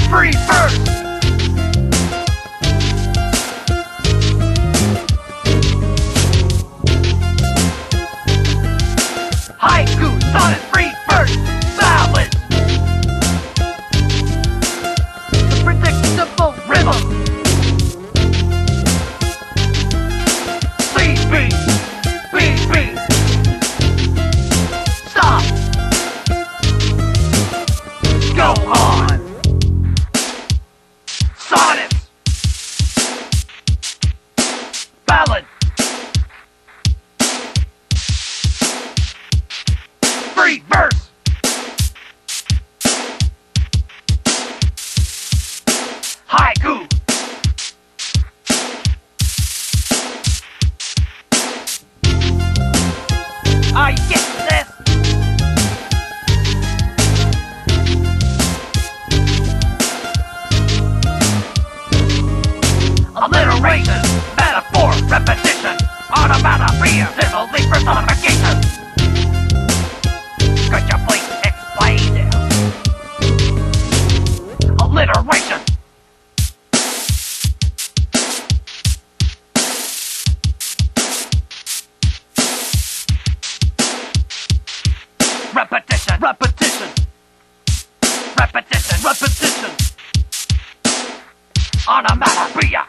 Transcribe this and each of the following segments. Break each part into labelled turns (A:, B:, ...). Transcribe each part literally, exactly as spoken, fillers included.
A: Free first! Haiku, sonnet, free verse, ballad. The predictable rhythm. C B, B B. Stop. Go on. Sonnet. Ballad. Free verse. Haiku. I get this. Alliteration, metaphor, repetition, onomatopoeia, simile, personification. Could you please explain it? Alliteration. Repetition, repetition, repetition, repetition. Onomatopoeia.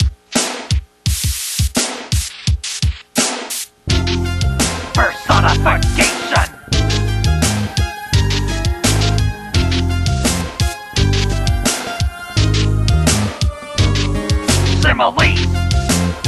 A: Personification. Similes.